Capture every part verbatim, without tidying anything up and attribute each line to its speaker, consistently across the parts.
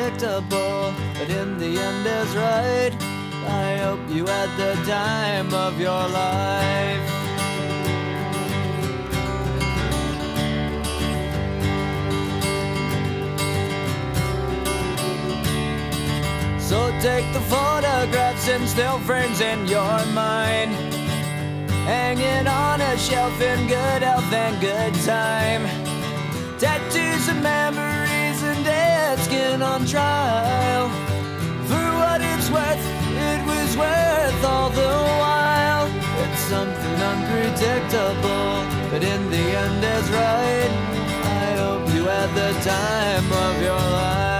Speaker 1: unpredictable, but in the end is right. I hope you had the time of your life. So take the photographs and still frames in your mind, hanging on a shelf in good health and good time. Tattoos and memories and dead skin on trial. For what it's worth, it was worth all the while. It's something unpredictable, but in the end is right. I hope you had the time of your life.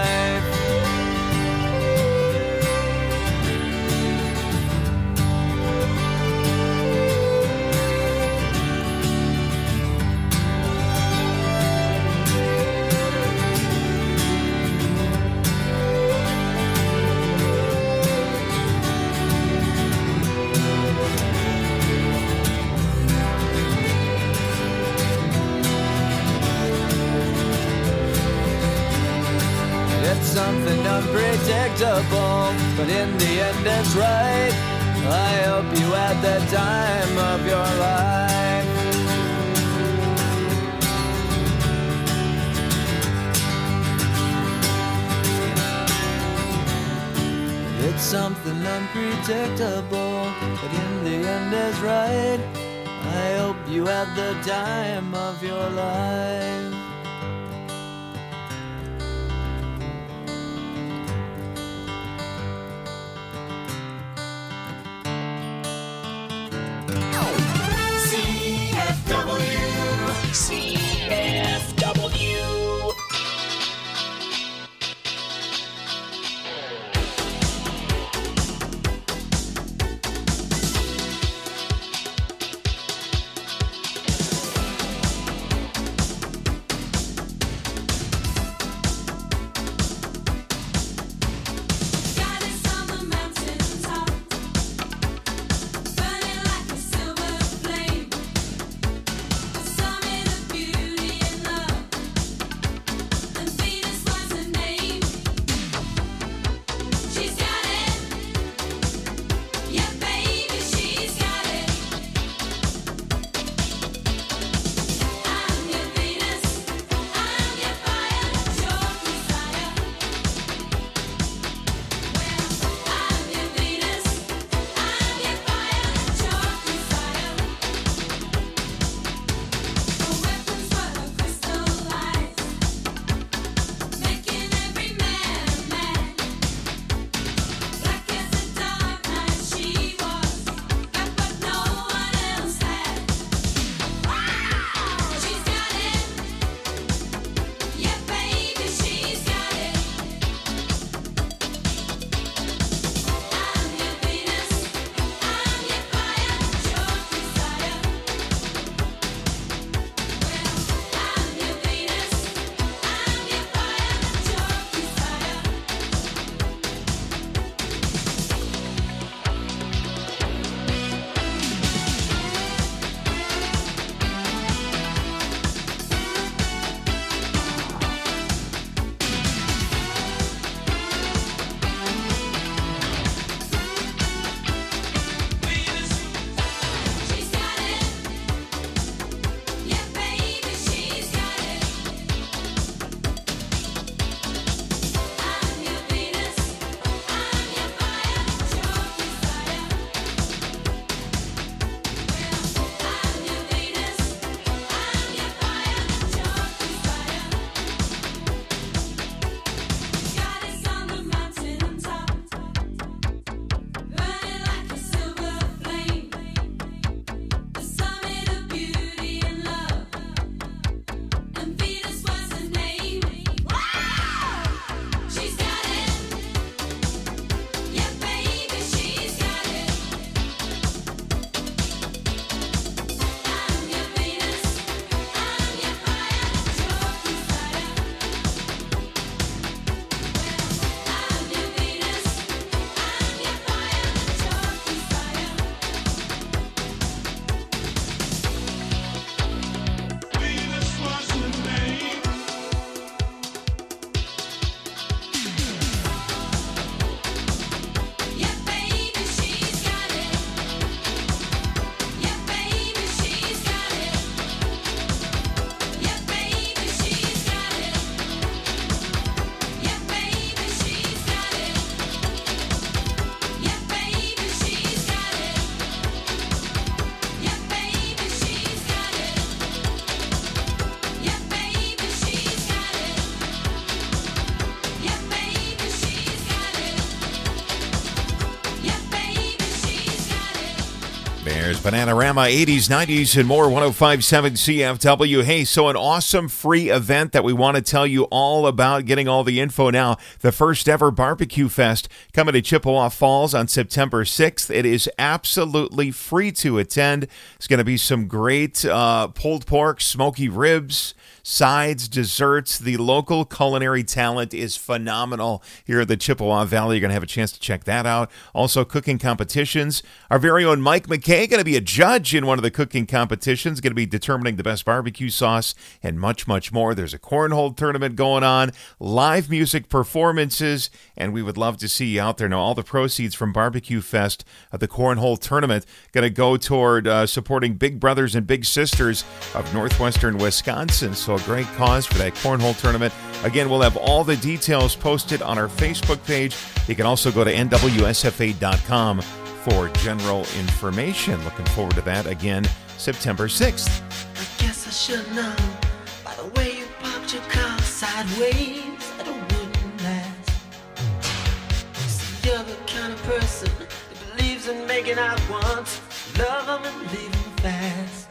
Speaker 1: Something unpredictable, but in the end it's right. I hope you had the time of your life. It's something unpredictable, but in the end is right. I hope you had the time of your life.
Speaker 2: C F W.
Speaker 3: is Bananarama, eighties, nineties, and more, one oh five point seven C F W. Hey, so an awesome free event that we want to tell you all about, getting all the info now. The first ever Barbecue Fest coming to Chippewa Falls on September sixth. It is absolutely free to attend. It's going to be some great uh, pulled pork, smoky ribs, sides, desserts. The local culinary talent is phenomenal here at the Chippewa Valley. You're going to have a chance to check that out. Also, cooking competitions. Our very own Mike McKay going to be a judge in one of the cooking competitions, going to be determining the best barbecue sauce and much, much more. There's a cornhole tournament going on, live music performances, and we would love to see you out there. Now, all the proceeds from Barbecue Fest of the cornhole tournament going to go toward uh, supporting Big Brothers and Big Sisters of Northwestern Wisconsin. So a great cause for that cornhole tournament. Again, we'll have all the details posted on our Facebook page. You can also go to N W S F A dot com for general information. Looking forward to that again, September sixth.
Speaker 4: I guess I should know by the way you parked your car sideways that it wouldn't last. See, you're the kind of person that believes in making out once, love them and leave them fast.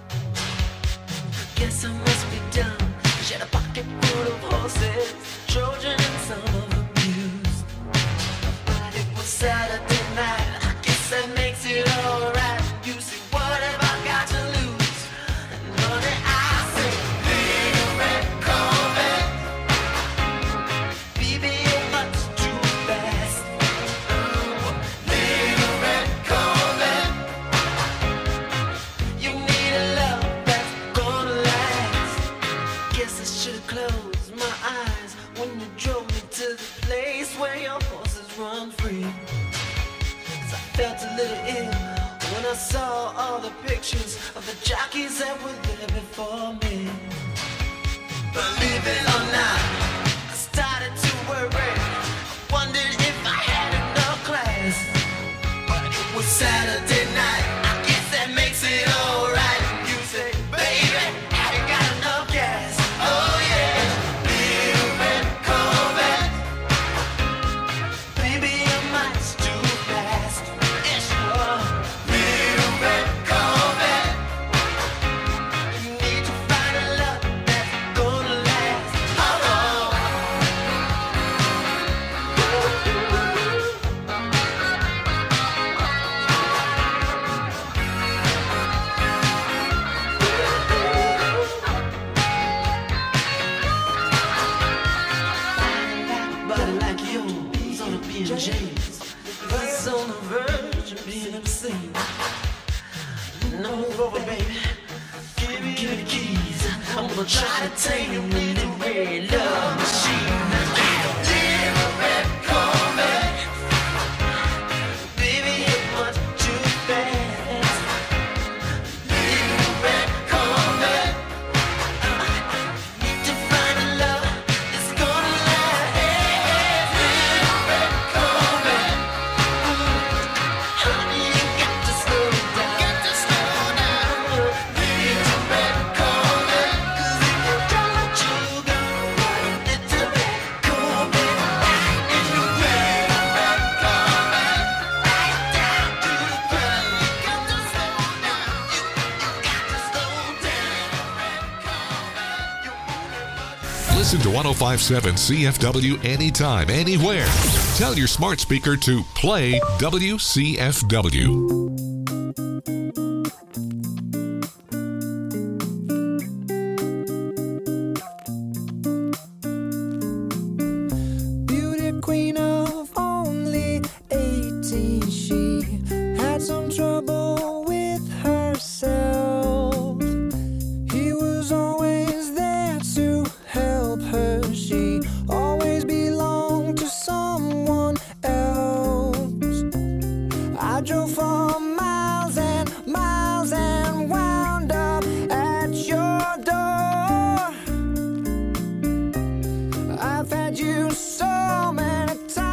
Speaker 4: I guess I must be dumb. She had a pocket full of horses, Trojan and some of them used. But it was Saturday night, I guess that makes it alright. You see, what have I got to lose? And honey, I say, little red Corvette, baby, you're much too fast. Oh, little red Corvette, you need a love that's gonna last. Guess I should've closed my eyes when you drove me to the place where your horses run free. 'Cause I felt a little ill when I saw all the pictures of the jockeys that were there before me. Believe it or not, I started to worry. I wondered if I had enough class. But it was Saturday night, I guess that makes it alright. You say, baby, have you got enough gas? Oh yeah, little red Corvette, baby, you're much too fast. Yes, you are. Little red Corvette, you need to find a love that's gonna last. Oh, oh. Body like yours on a B and J's, it's on the verge of being obscene. Now move over, baby. Give me, give me the keys. I'm gonna try to tame you with the red love machine. Little red Corvette, baby, you're much too fast. Little red Corvette, need to find a love that's gonna last. Little red Corvette, honey, you got to slow down. Got to slow down. Little red Corvette, 'cause if you don't let you go, little red Corvette, and you little red Corvette, right down to the ground. You got to slow down. You, you got to slow down. Red Corvette, you're moving much.
Speaker 5: Listen to one oh five point seven C F W anytime, anywhere. Tell your smart speaker to play W C F W.
Speaker 6: Beauty queen of only eighteen, she had some trouble with herself. He was always there to help her. She always belonged to someone else. I drove for miles and miles and wound up at your door. I've had you so many times.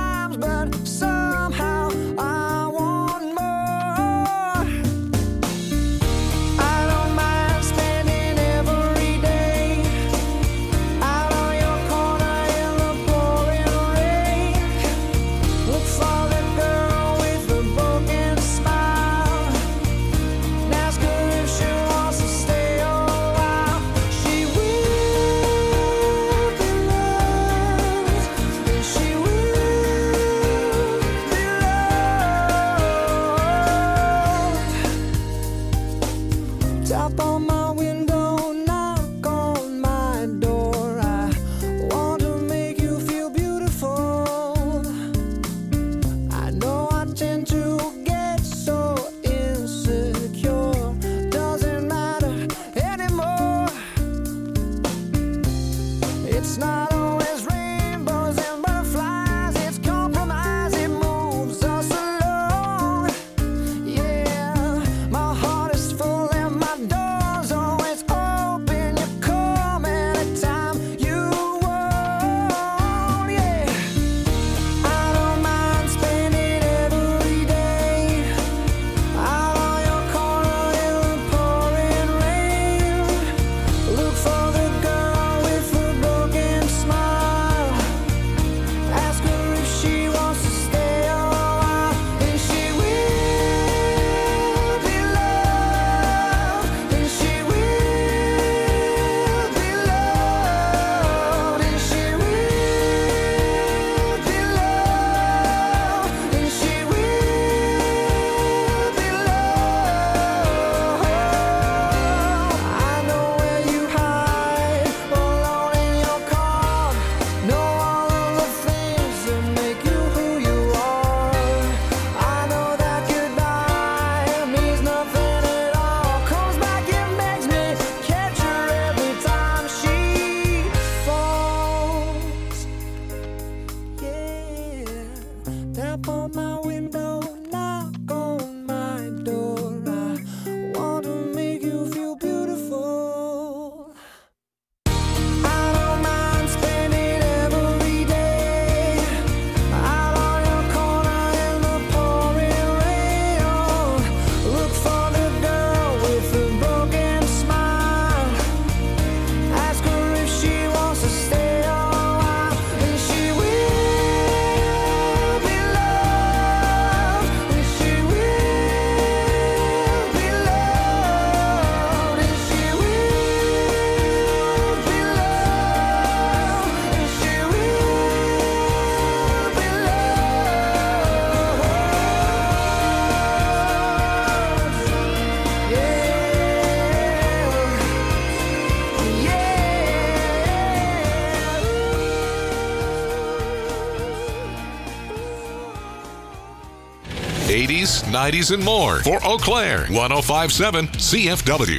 Speaker 5: eighties, nineties, and more for Eau Claire. one oh five point seven C F W.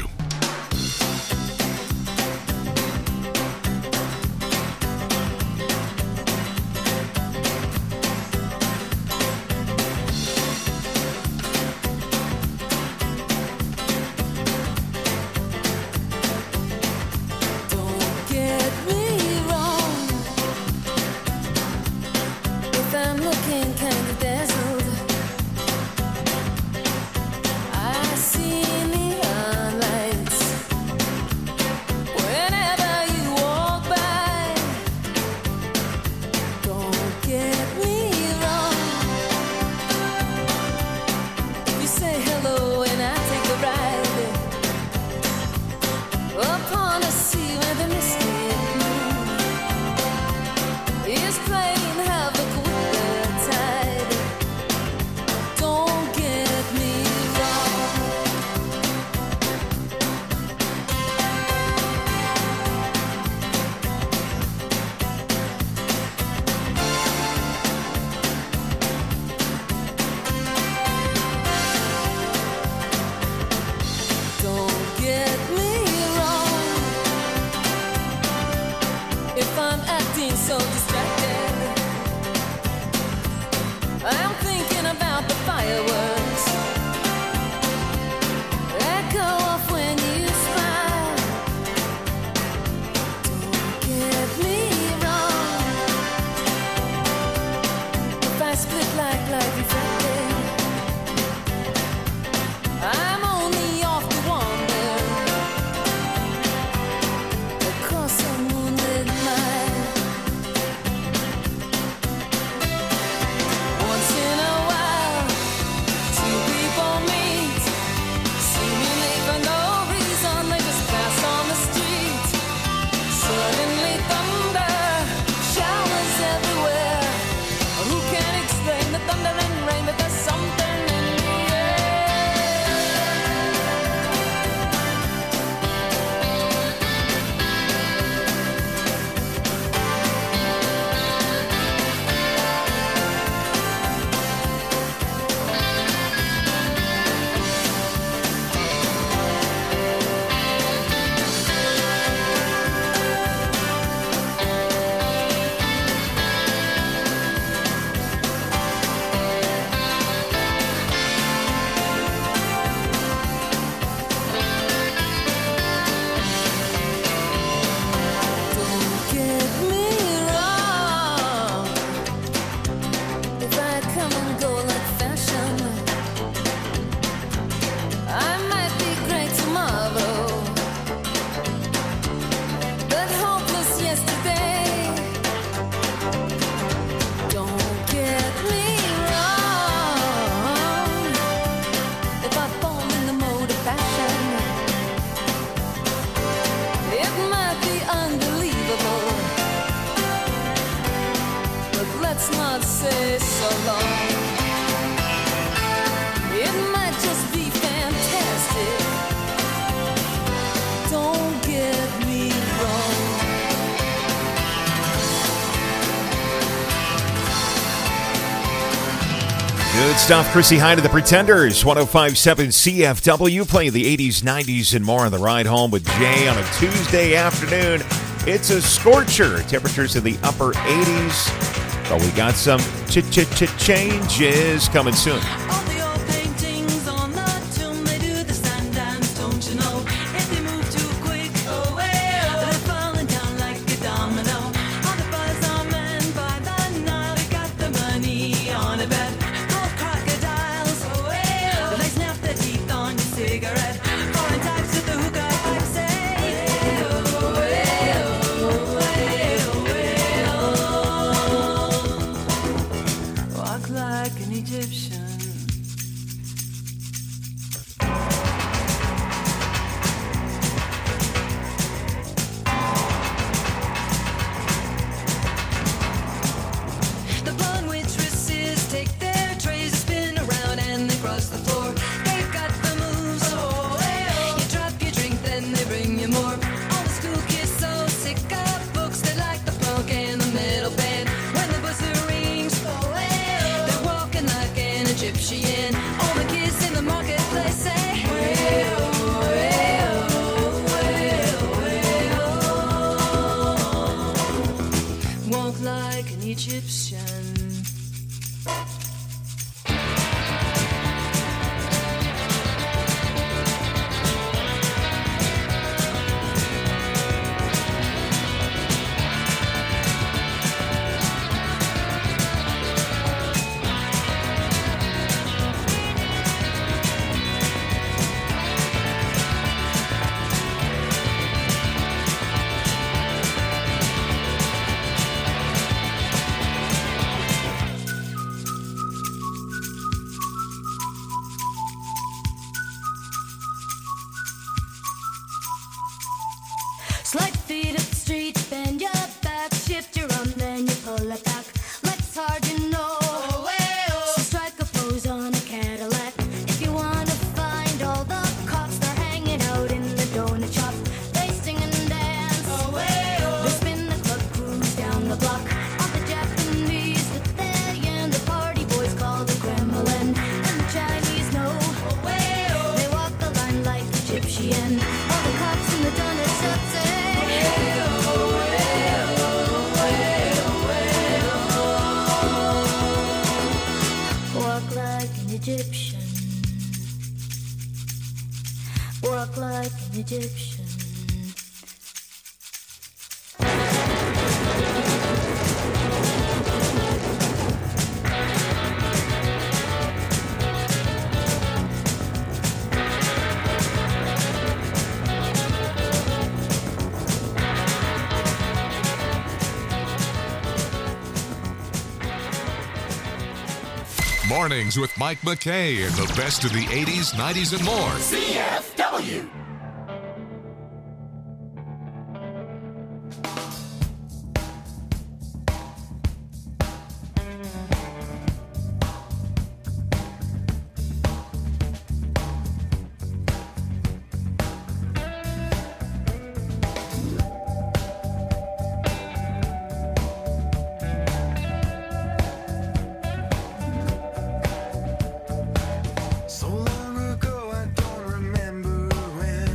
Speaker 7: Don't get me wrong. If I'm looking kind of dazzled, I see neon lights whenever you walk by. Don't get me wrong. You say hello and I take a ride upon a sea where the misty moon is playing havoc with the tide. Don't get me wrong. Don't get me wrong. If I'm acting so distracted, I'm thinking about the fireworks that go off when you smile. Don't get me wrong. If I split like light reflected, I'm only off to wander across a moonlit mile. Once in a while, two people meet, seemingly for no reason. They just pass on the street. Suddenly thunder showers everywhere. Who can explain the thunder and rain? But there's something in the air. Don't get me wrong. If I come and go like fashion, I might be great tomorrow, but hopeless yesterday. Don't get me wrong. If I fall in the mode of fashion, it might be unbelievable, but let's not say so long. It might just be fantastic. Don't get me wrong.
Speaker 3: Good stuff. Chrissy Hynde of the Pretenders, one oh five point seven C F W, playing the eighties, nineties, and more on the ride home with Jay on a Tuesday afternoon. It's a scorcher. Temperatures in the upper eighties. But we got some ch-ch-ch-changes coming soon.
Speaker 4: All the old paintings on the tomb, they do the sun dance, don't you know? If they move too quick, oh well, they're falling down like a domino. All the buzz are men by the Nile, they got the money on a bet. Gold crocodiles, oh well, they snap their teeth on your cigarette. Foreign types with the hookah pipe say, oh well, oh well, oh well. Walk like an Egyptian.
Speaker 7: Slide feet up the street, bend your back, shift your arm, then you pull it back. Life's hard, you know. So strike a pose on a Cadillac. If you wanna find all the cops, they're hanging out in the donut shop. They sing and dance. They spin the club, cruise down the block. All the Japanese with their yen, the party boys call the Kremlin, and the Chinese know. They walk the line like Egyptian. All the cops in the donut shop say. Walk like an Egyptian. Walk like an Egyptian.
Speaker 5: Mornings with Mike McKay and the best of the eighties, nineties, and more.
Speaker 2: C F W.
Speaker 6: So long ago, I don't remember when.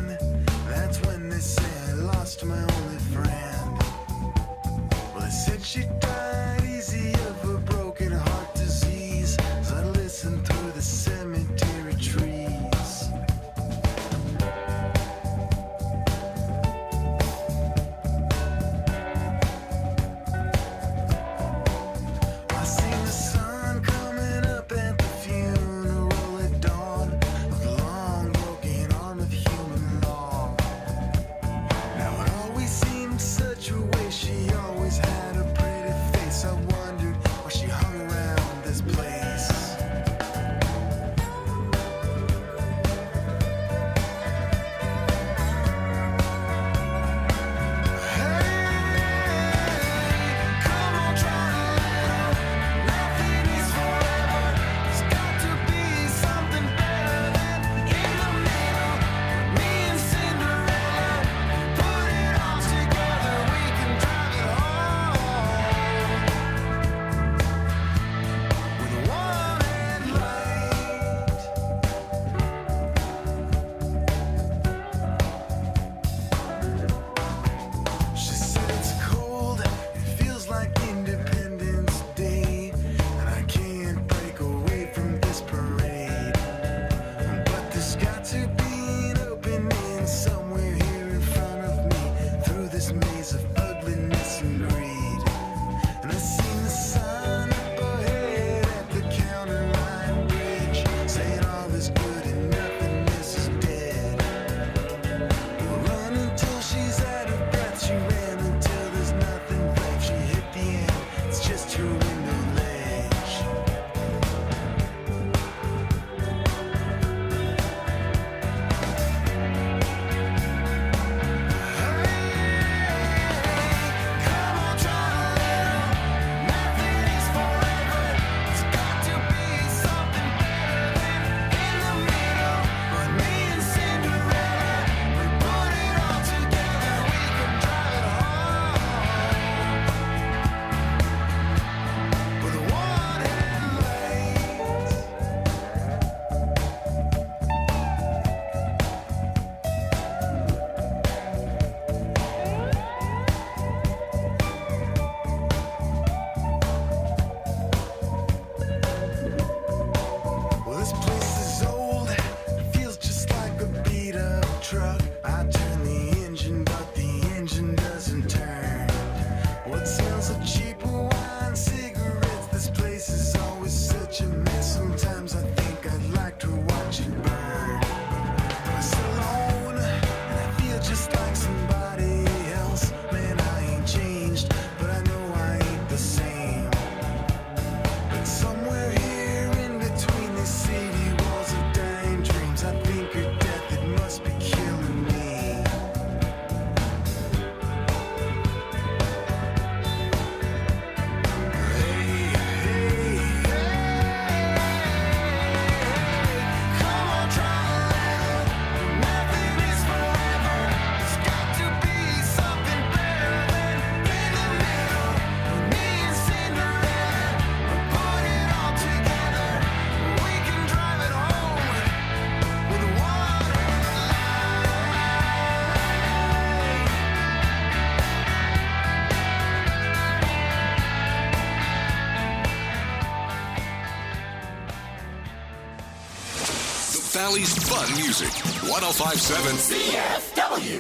Speaker 5: Death Valley's fun music. one oh five point seven
Speaker 2: C F W.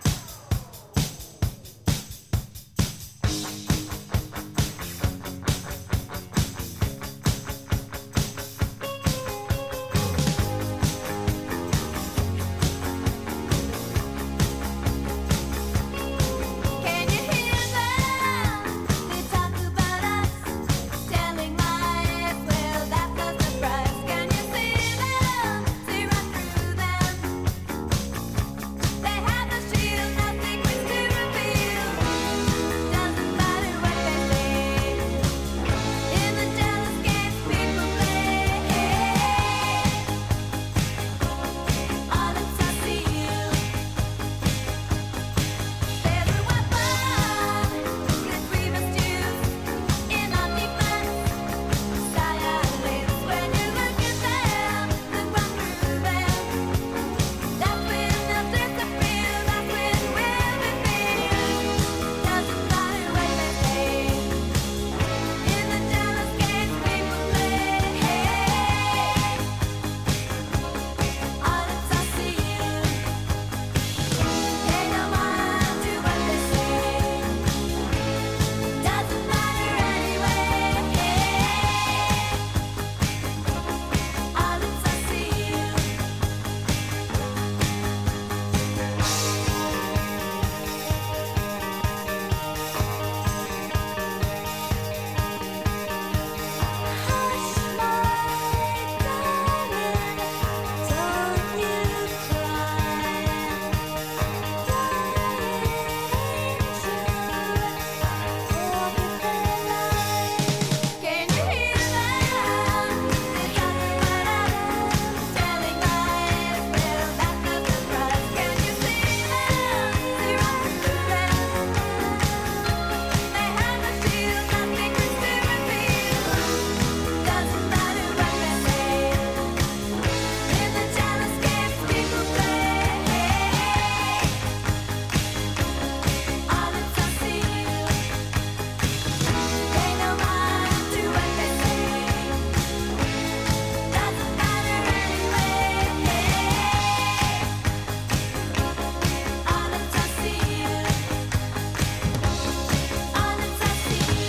Speaker 7: Can you hear them? They talk about us, telling lies. Well, that's no surprise. Can you see them? They run through them. They have no shield, no secrets to reveal. Doesn't matter what they say. In the jealous games people play, all it's up to you. There's a weapon that we must use in our defense. Silence when you look at them, then run through them. That's when they'll disappear. That's when we'll be free. Doesn't matter what they say. In the jealous games people play, all it's up to you. Pay no mind to what they say. Doesn't matter anyway. All it's up to you. Hush, my darling, don't you cry. Can you hear them? They talk about us, telling lies. Well, that's no surprise. Can you see them? They run through them. They have no shield, no secrets to reveal. Doesn't matter what they say. In the jealous games people play, all it's up to you. Pay no mind to what they say. Doesn't matter anyway. All it's up to you. All it's up to you.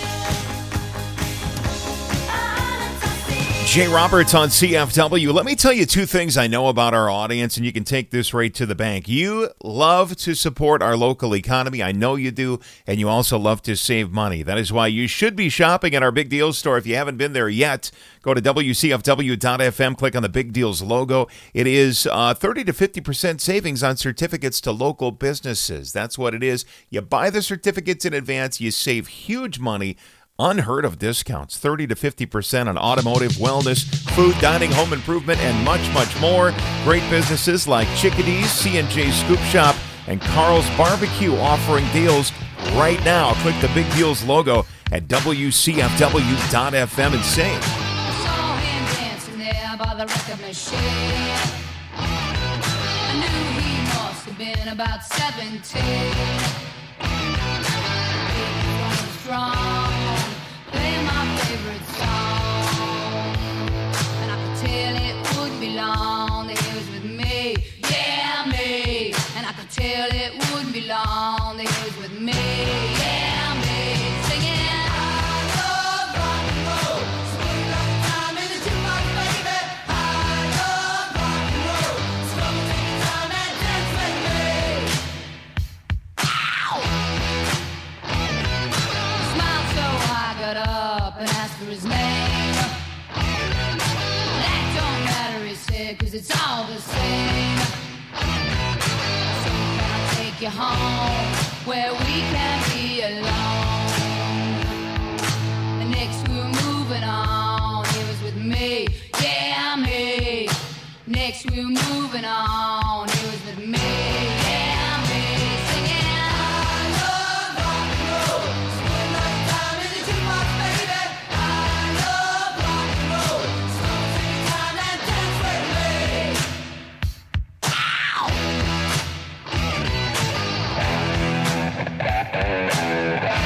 Speaker 7: All it's up to you.
Speaker 3: Jay Roberts on C F W. Let me tell you two things I know about our audience, and you can take this right to the bank. You love to support our local economy. I know you do, and you also love to save money. That is why you should be shopping at our Big Deals store. If you haven't been there yet, go to W C F W dot F M, click on the Big Deals logo. It is uh, thirty to fifty percent savings on certificates to local businesses. That's what it is. You buy the certificates in advance, you save huge money. Unheard of discounts, thirty to fifty percent on automotive, wellness, food, dining, home improvement, and much, much more. Great businesses like Chickadee's, C and J Scoop Shop, and Carl's Barbecue offering deals right now. Click the Big Deals logo at W C F W dot F M and save.
Speaker 7: Saw him dancing there by the record machine. I knew he must have been about seventeen. He was strong, playing my favorite song, and I could tell it wouldn't be long that he was with me, yeah me. And I could tell it wouldn't be long that he was with me, yeah me. Singing, I love rock and roll, swing like a time in the jukebox, baby. I love rock and roll, slow take your time and dance with me. Smiled so I got up and asked for his name. That don't matter, he said, 'cause it's all the same. So can I take you home where we can be alone? And next we were moving on, he was with me, yeah me. Next we were moving on, he was with me, yeah me. Singing, I love rock and roll, swing like a time in the jukebox, baby. I love rock and roll, slow take your time and dance with me. Ow!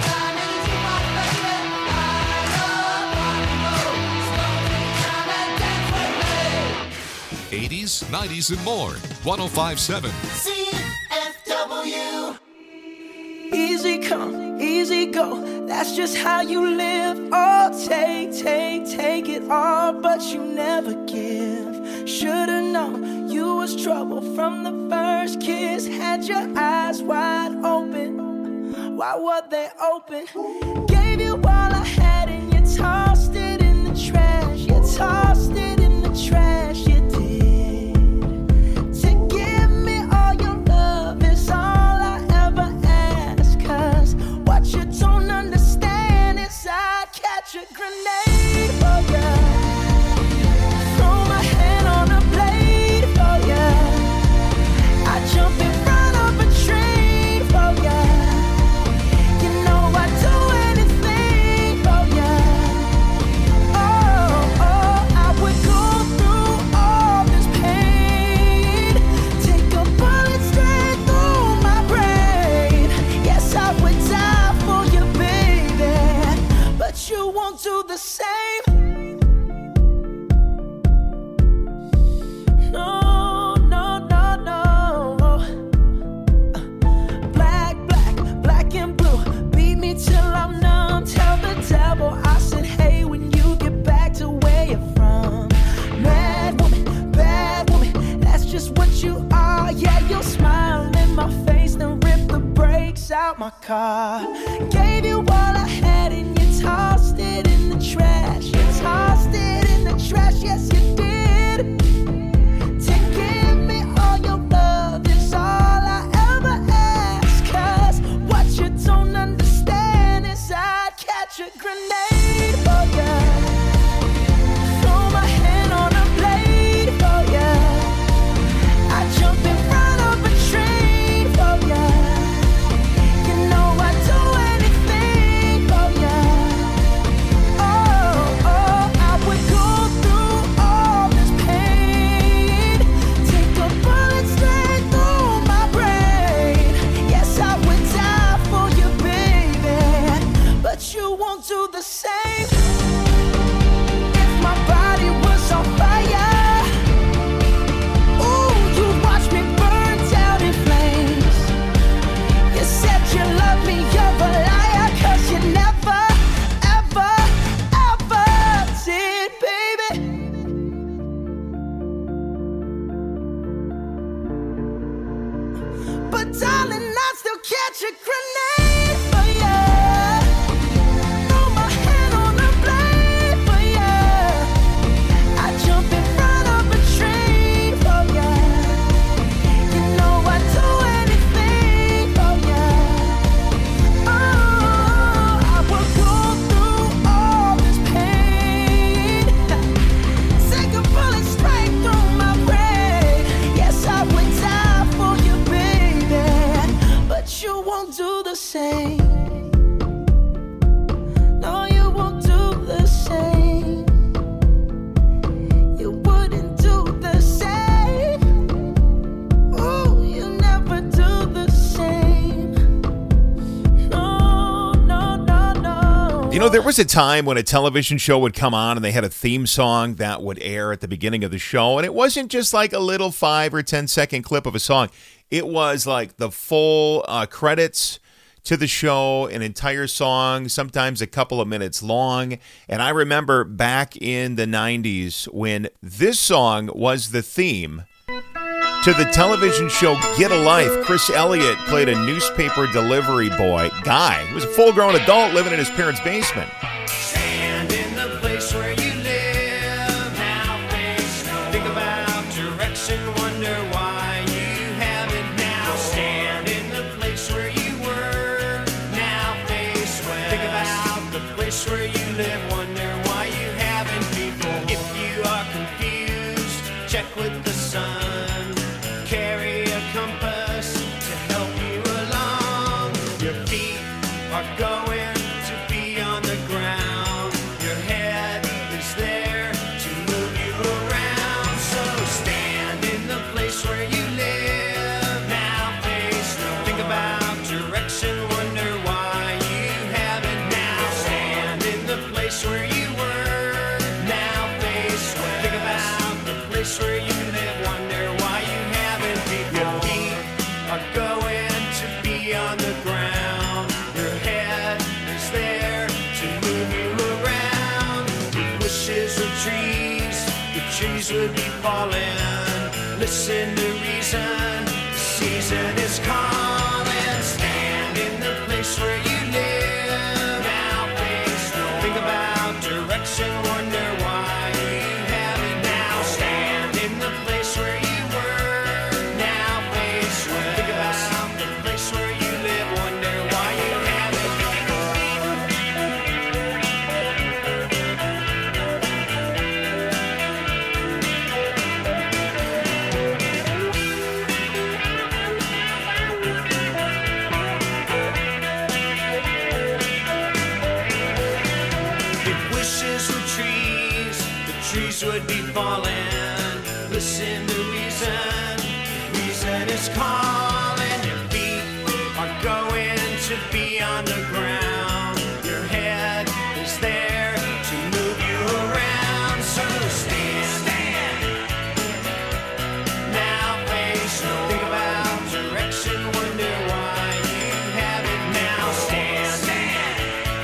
Speaker 5: eighties, nineties, and more. one oh five point seven.
Speaker 2: C F W.
Speaker 6: Easy come, easy go, that's just how you live. Oh, take, take, take it all, but you never give. Should've known you was trouble from the first kiss. Had your eyes wide open, why were they open? Gave you all I had and you tossed it in the trash. You tossed it in the trash, you did. To give me all your love is all I ever ask. Cause what you don't understand is I'd catch a grenade for ya. Throw my hand on a blade for ya. I jump in front of a train for ya. You know I'd do anything for ya. Oh, oh, I would go through all this pain. Take a bullet straight through my brain. Yes, I would die for you, baby, but you won't do the same. No, no, no, no. Black, black, black and blue. Beat me till I'm numb. Tell the devil I said, hey, when you get back to where you're from. Mad woman, bad woman, that's just what you are. Yeah, you'll smile in my face, then rip the brakes out my car. Gave you all I had and you tossed it in the trash. You tossed it in the trash, yes you did. To give me all your love is all I ever ask. Cause what you don't understand is I'd catch a grenade for ya. Throw my hand on a blade for ya. I jump in front of a train for ya. You know I'd do anything for ya. Oh, oh, I would go through all this pain. Take a bullet straight through my brain. Yes, I would die for you, baby, but you won't do the same. If my body was on fire, ooh, you'd watch me burn down in flames. You said you love me, you're a liar, cause you never, ever, ever did, baby. But darling, I'd still catch a grenade for ya. Throw my hand on a blade for ya. I jump in front of a train for ya. You know I'd do anything for ya. Oh, I would go through all this pain. Take a bullet straight through my brain. Yes, I would die for you, baby, but you won't do the same. No, you won't do the same. You wouldn't do the same. Ooh, you never do the same. No, no, no, no.
Speaker 3: You know, there was a time when a television show would come on and they had a theme song that would air at the beginning of the show. And it wasn't just like a little five or ten second clip of a song. It was like the full uh, credits to the show, an entire song, sometimes a couple of minutes long. And I remember back in the nineties when this song was the theme to the television show Get a Life. Chris Elliott played a newspaper delivery boy guy. He was a full-grown adult living in his parents' basement.
Speaker 2: Sand in the
Speaker 1: place where you live, wonder why you haven't before. If you are confused, check with the sun. Carry a compass to help you along. Your feet are going to be on the ground. Your head is there to move you around. So stand in the place where you live. Now face no. Think about direction, wonder why you haven't now. Stand in the place where you were. Now face where. Think about the place where you live, wonder why you haven't before. Your feet are going to be on the ground. Your head is there to move you around. If wishes were trees, the trees would be falling. Listen to reason, the season is calling. Stand in the place where you live. Now face no. Think about direction, wonder why you haven't now. Stand in the place where you were. Now face where. Think about the place where you live, wonder why you haven't before. If wishes were trees, the trees would be falling. Listen to reason, reason is calling. Your feet are going to be on the ground. Your head is there to move you around. So stand, stand. Now face no. Think about direction, wonder why you haven't now. Stand, stand.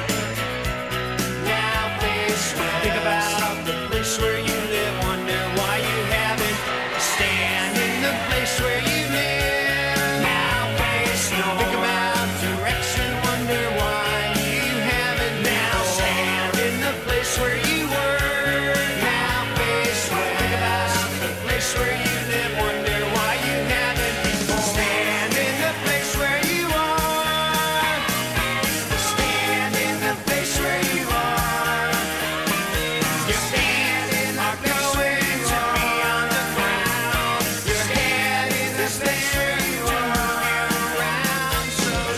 Speaker 1: Now face where. Think about the place where you live, wonder why you haven't. Stand in the place where you live. Now face no. Think about direction, wonder why you haven't now. Stand in the place where you were. Now face where. Think about the place where you live, wonder why you haven't before. Stand in the place where you are. Stand in the place where you are. Your feet are going to be on the ground. Your head is there to move you around. So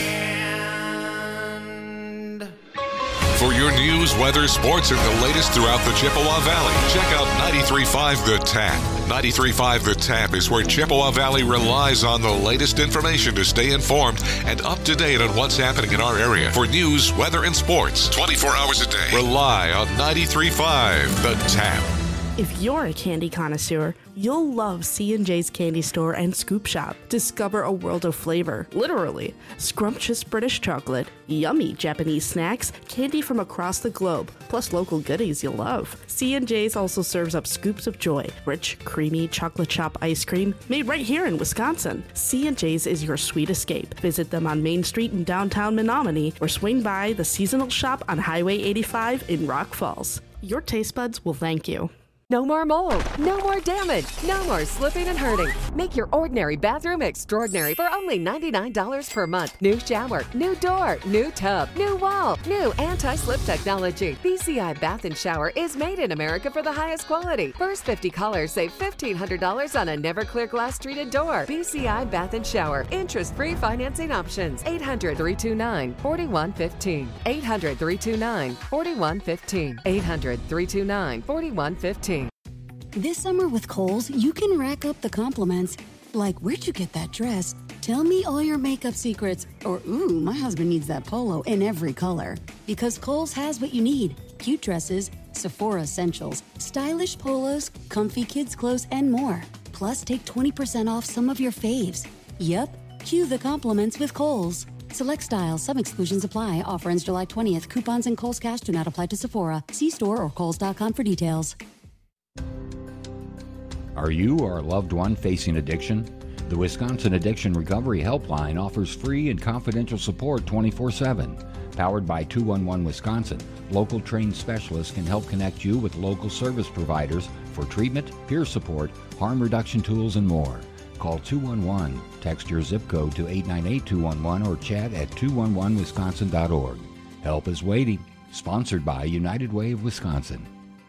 Speaker 1: stand.
Speaker 5: For your news, weather, sports, and the latest throughout the Chippewa Valley, check out ninety-three point five The Tap. ninety-three point five The Tap is where Chippewa Valley relies on the latest information to stay informed and up to date on what's happening in our area. For news, weather, and sports, twenty-four hours a day, rely on ninety-three point five The Tap.
Speaker 8: If you're a candy connoisseur, you'll love C and J's Candy Store and Scoop Shop. Discover a world of flavor, literally. Scrumptious British chocolate, yummy Japanese snacks, candy from across the globe, plus local goodies you'll love. C and J's also serves up scoops of joy, rich, creamy chocolate chop ice cream made right here in Wisconsin. C and J's is your sweet escape. Visit them on Main Street in downtown Menominee or swing by the seasonal shop on Highway eighty-five in Rock Falls. Your taste buds will thank you.
Speaker 9: No more mold, no more damage, no more slipping and hurting. Make your ordinary bathroom extraordinary for only ninety-nine dollars per month. New shower, new door, new tub, new wall, new anti-slip technology. B C I Bath and Shower is made in America for the highest quality. First fifty callers save fifteen hundred dollars on a Never-Clear glass treated door. B C I Bath and Shower. Interest-free financing options. eight hundred, three two nine, four one one five. eight hundred, three two nine, four one one five. eight hundred, three two nine, four one one five.
Speaker 10: This summer with Kohl's, you can rack up the compliments. Like, where'd you get that dress? Tell me all your makeup secrets. Or, ooh, my husband needs that polo in every color. Because Kohl's has what you need. Cute dresses, Sephora essentials, stylish polos, comfy kids clothes, and more. Plus, take twenty percent off some of your faves. Yep, cue the compliments with Kohl's. Select styles, some exclusions apply. Offer ends July twentieth. Coupons and Kohl's Cash do not apply to Sephora. See store or kohls dot com for details.
Speaker 11: Are you or a loved one facing addiction? The Wisconsin Addiction Recovery Helpline offers free and confidential support twenty-four seven. Powered by two one one Wisconsin, local trained specialists can help connect you with local service providers for treatment, peer support, harm reduction tools, and more. Call two one one, text your zip code to eight nine eight two one one, or chat at two one one wisconsin dot org. Help is waiting. Sponsored by United Way of Wisconsin.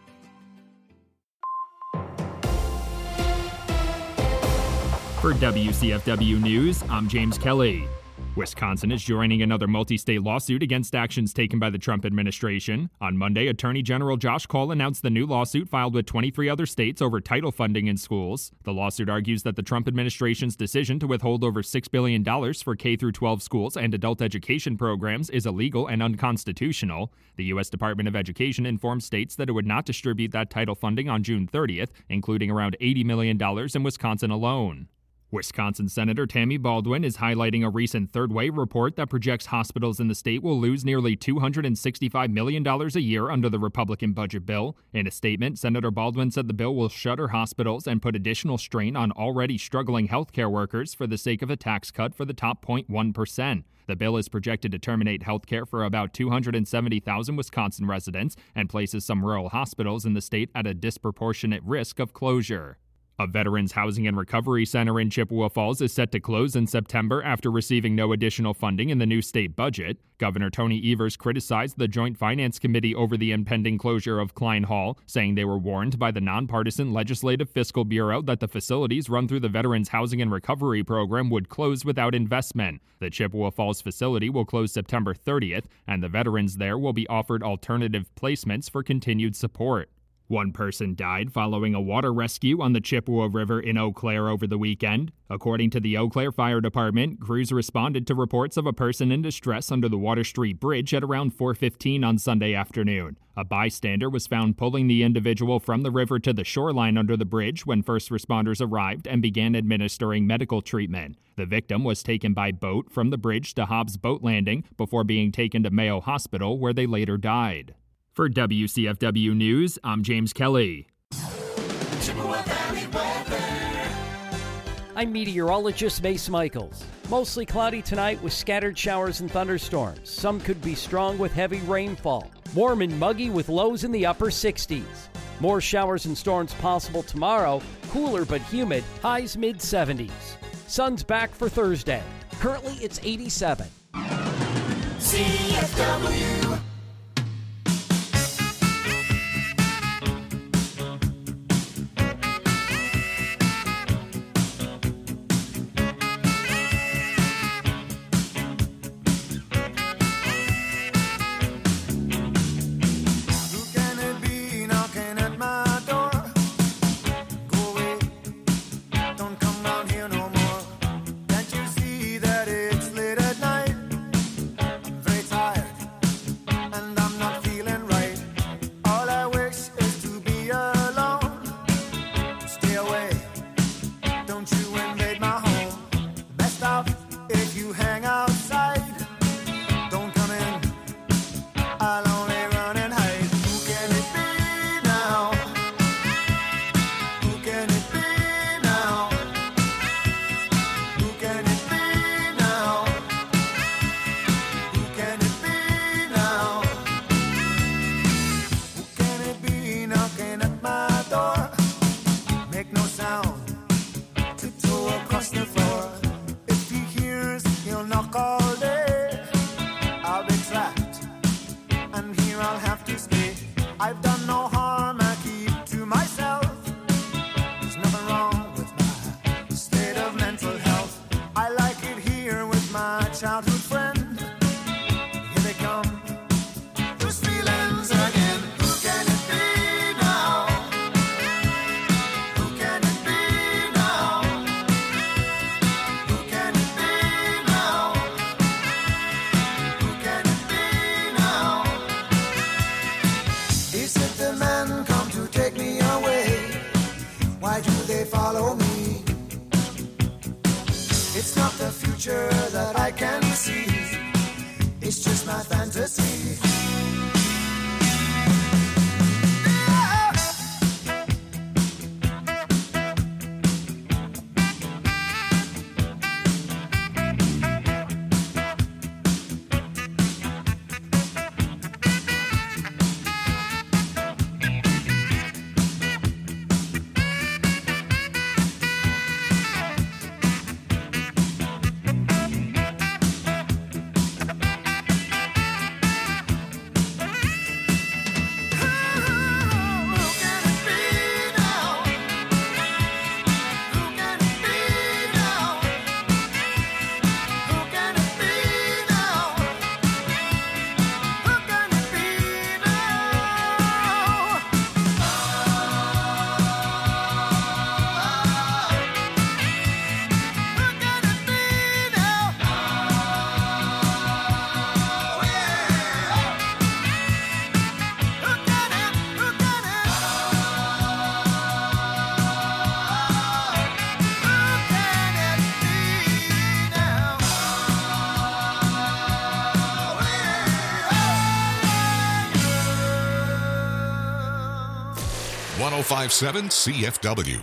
Speaker 12: For W C F W News, I'm James Kelly. Wisconsin is joining another multi-state lawsuit against actions taken by the Trump administration. On Monday, Attorney General Josh Cole announced the new lawsuit filed with twenty-three other states over title funding in schools. The lawsuit argues that the Trump administration's decision to withhold over six billion dollars for K through twelve schools and adult education programs is illegal and unconstitutional. The U S Department of Education informed states that it would not distribute that title funding on June thirtieth, including around eighty million dollars in Wisconsin alone. Wisconsin Senator Tammy Baldwin is highlighting a recent Third Way report that projects hospitals in the state will lose nearly two hundred sixty-five million dollars a year under the Republican budget bill. In a statement, Senator Baldwin said the bill will shutter hospitals and put additional strain on already struggling healthcare workers for the sake of a tax cut for the top zero point one percent. The bill is projected to terminate healthcare for about two hundred seventy thousand Wisconsin residents and places some rural hospitals in the state at a disproportionate risk of closure. A Veterans Housing and Recovery Center in Chippewa Falls is set to close in September after receiving no additional funding in the new state budget. Governor Tony Evers criticized the Joint Finance Committee over the impending closure of Klein Hall, saying they were warned by the nonpartisan Legislative Fiscal Bureau that the facilities run through the Veterans Housing and Recovery Program would close without investment. The Chippewa Falls facility will close September thirtieth, and the veterans there will be offered alternative placements for continued support. One person died following a water rescue on the Chippewa River in Eau Claire over the weekend. According to the Eau Claire Fire Department, crews responded to reports of a person in distress under the Water Street Bridge at around four fifteen on Sunday afternoon. A bystander was found pulling the individual from the river to the shoreline under the bridge when first responders arrived and began administering medical treatment. The victim was taken by boat from the bridge to Hobbs Boat Landing before being taken to Mayo Hospital, where they later died. For W C F W News, I'm James Kelly.
Speaker 2: Chippewa Valley weather.
Speaker 13: I'm meteorologist Mace Michaels. Mostly cloudy tonight with scattered showers and thunderstorms. Some could be strong with heavy rainfall. Warm and muggy with lows in the upper sixties. More showers and storms possible tomorrow. Cooler but humid, highs mid seventies. Sun's back for Thursday. Currently it's eighty-seven.
Speaker 2: C F W.
Speaker 5: one oh five point seven C F W.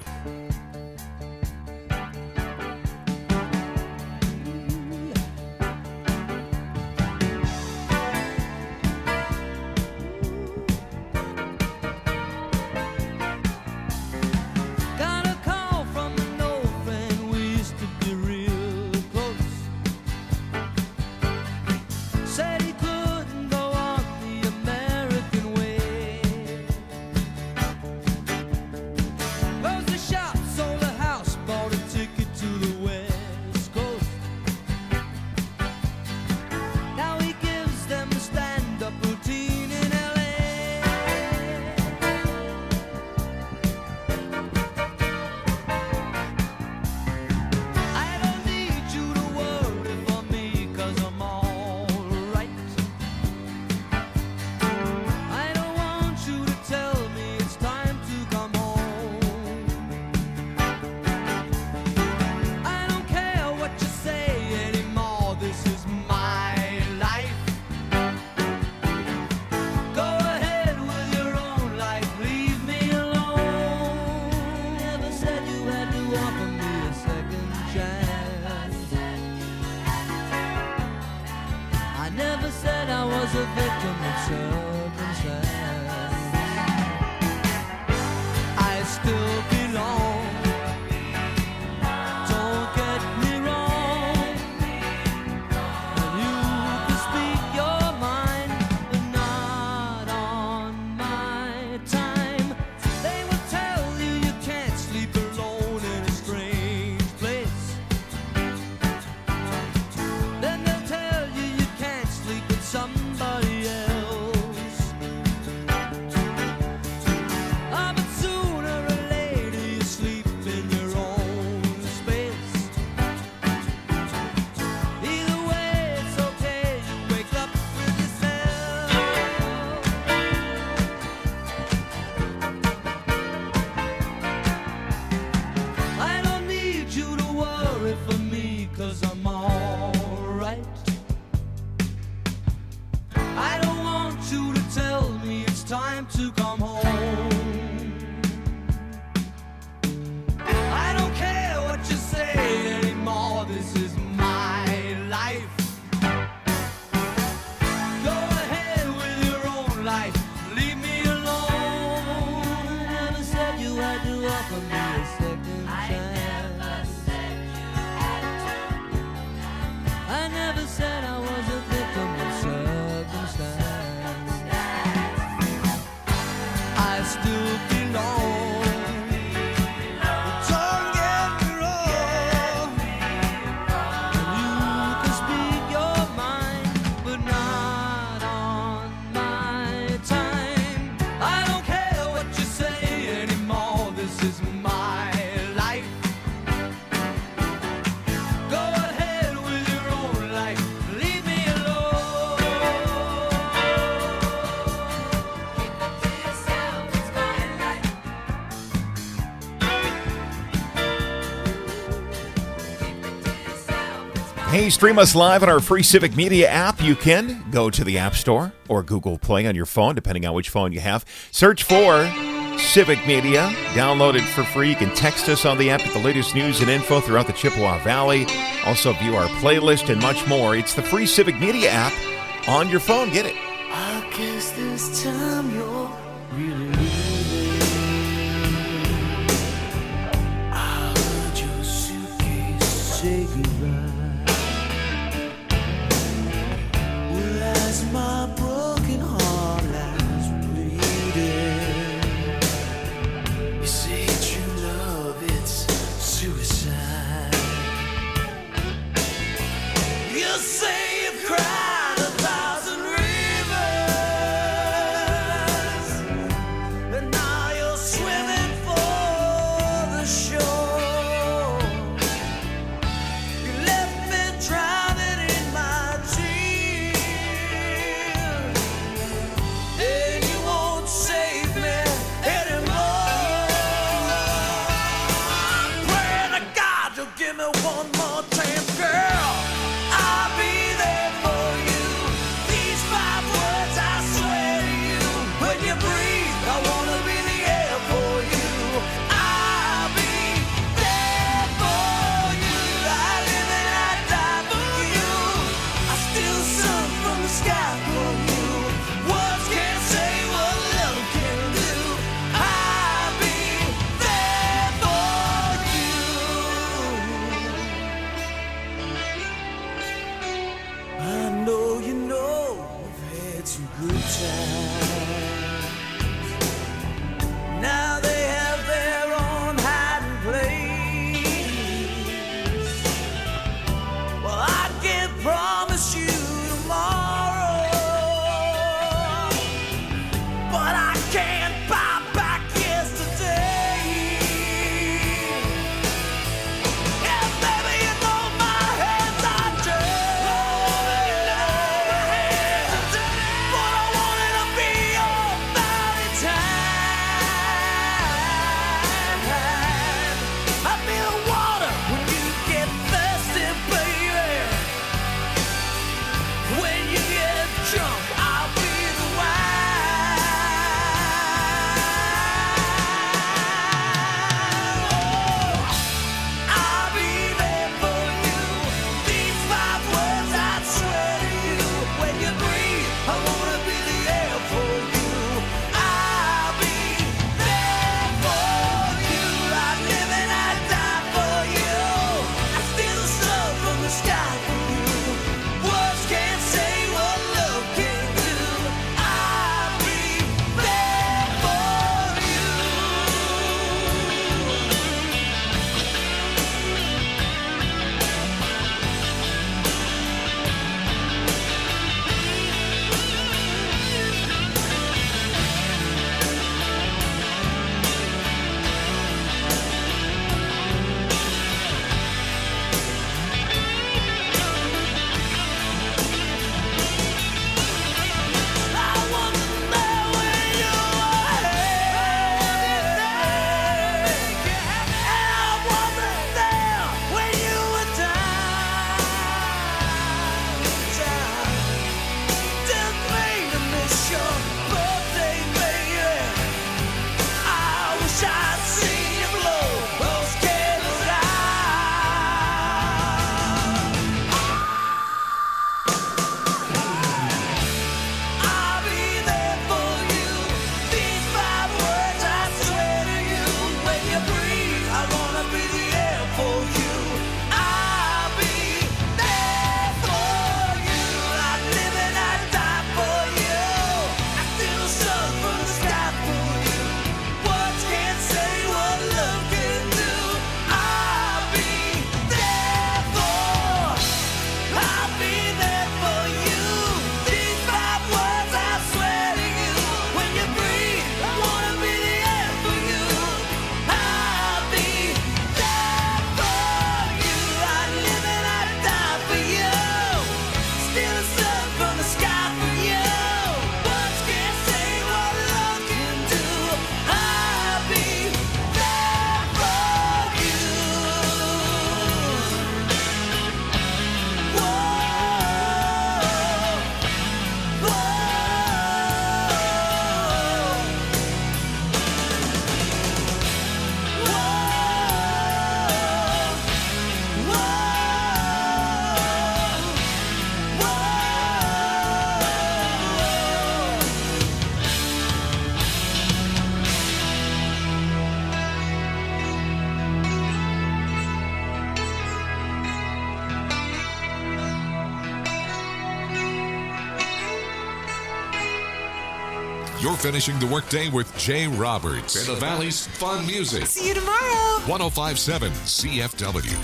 Speaker 4: Got a call from an old friend, we used to be real close. Said he couldn't go on the American way. Closed the shop, sold a house, bought a ticket to the West Coast. Now he gives them a stand-up routine in L A. I don't need you to worry for me, 'cause I'm alright. I don't want you to tell me it's time to come home. I don't care what you say anymore, this is my life. Go ahead with your own life, leave me alone. Never said you had to offer me a second chance. I never said I was a victim of circumstance. I still belong. Don't get me wrong. And you can speak your mind, but not on my time. They will tell you you can't sleep alone in a strange place. Then they'll tell you you can't sleep with somebody else. Ah, but sooner or later you sleep in your own space. Either way, it's okay, you wake up with yourself. I don't need you to worry for me, 'cause I'm alright. I don't want you to tell me it's time to come home. I don't care what you say anymore, this is my life. Go ahead with your own life, leave me alone. Never said you had to offer me a second chance. I never said I was a victim of circumstance. I still belong. Don't get me wrong. And you can speak your mind, but not on my time. I don't care what you say anymore, this is my life. Go ahead with your own life, leave me alone. Keep it to yourself, it's my life. Keep it to yourself, it's my
Speaker 3: Hey, stream us live on our free Civic Media app. You can go to the App Store or Google Play on your phone, depending on which phone you have. Search for Civic Media. Download it for free. You can text us on the app with the latest news and info throughout the Chippewa Valley. Also view our playlist and much more. It's the free Civic Media app on your phone. Get it.
Speaker 4: I guess this time you're really leaving. I heard your suitcase say goodbye. Well, as my broken heart lies bleeding, you say true love, it's suicide. You say you've cried a thousand rivers, and now you're swimming for the shore. You left
Speaker 6: sky for you. Words can't say what love can do. I'll be there for you. I know you know we've had some good times. Now they have their own hiding place. Well, I can't promise you tomorrow, but I can't buy back yesterday. Yeah, baby, you know my hands are dirty, but I wanted to be your Valentine. I'll be the water when you get thirsty, baby. When you get drunk, I'll be the wine. Oh, I'll be there for you. These five words I swear to you. When you breathe, I wanna be the air for you. I'll be there for you. I live and I die for you. I steal the sun from the sky for you. Words can't say what love can do. I'll be there for you. I wasn't there when you were here, and I wasn't there when you were down. Didn't mean to miss your birthday, baby. I wish I'd seen you blow those candles out. I'll be there for you. These five words I swear to you. When you breathe, I wanna be the air for you. I'll be there for you. I live and I die for you. I steal the sun from the sky for you. Words can't say what love can do. I'll be there for. I'll be there for you. These five words I swear to you. When you breathe, I wanna be the air for you. I'll be there for you. I live and I die for you. Steal the sun from the sky for you. Words can't say what love can do. I'll be there for you. Whoa, whoa,
Speaker 5: You're finishing the workday with Jay Roberts and the Valley's fun music.
Speaker 14: See you tomorrow.
Speaker 5: one oh five point seven C F W.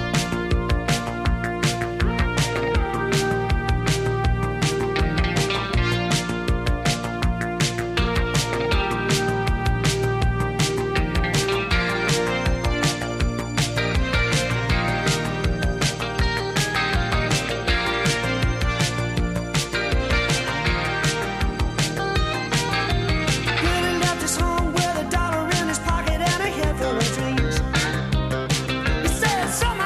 Speaker 6: Living at this home with a dollar in his pocket and a head full of dreams. He said, "Somehow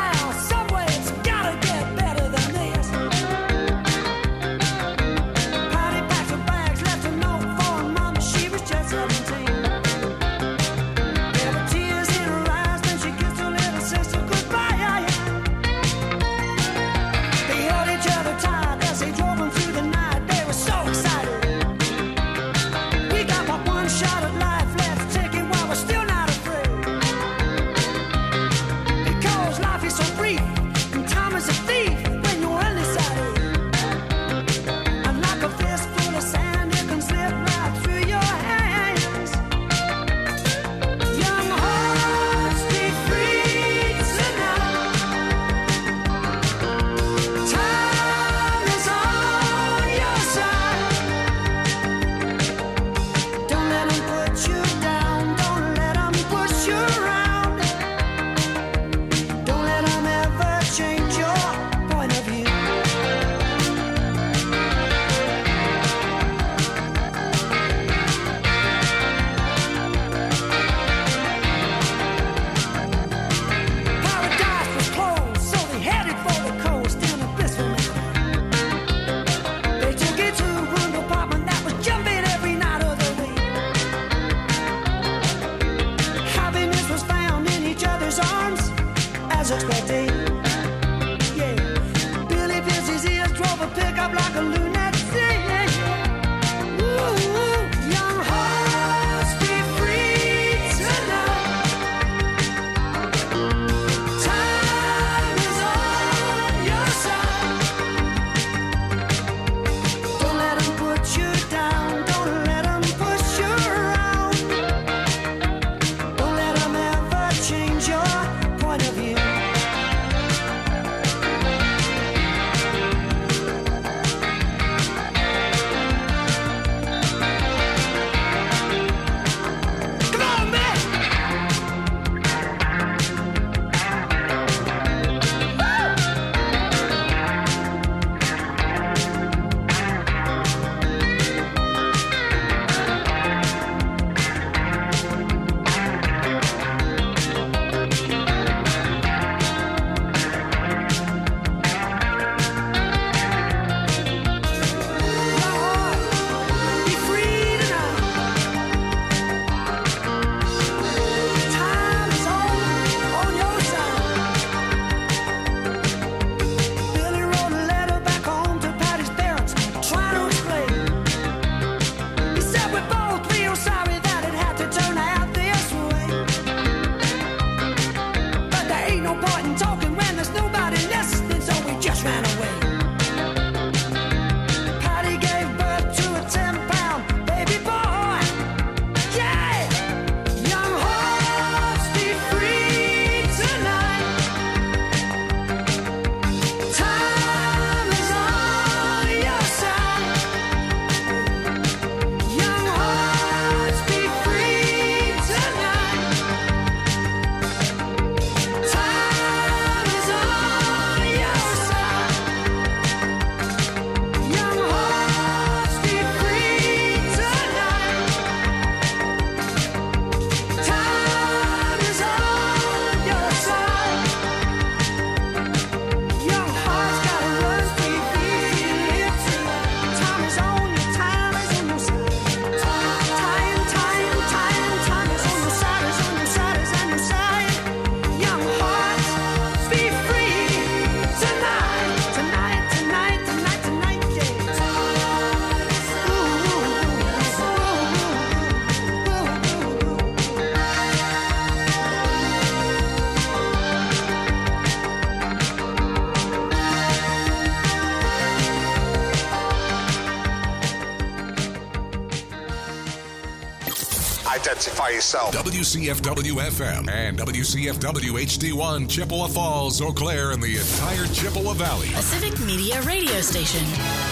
Speaker 14: identify yourself.
Speaker 5: W C F W F M and W C F W H D one, Chippewa Falls, Eau Claire, and the entire Chippewa Valley.
Speaker 15: A Civic Media radio station.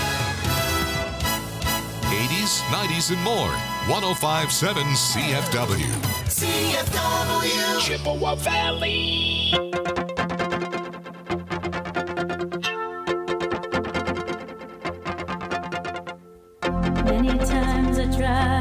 Speaker 5: eighties, nineties, and more. one oh five point seven C F W.
Speaker 2: C F W.
Speaker 16: Chippewa Valley.
Speaker 17: Many times I tried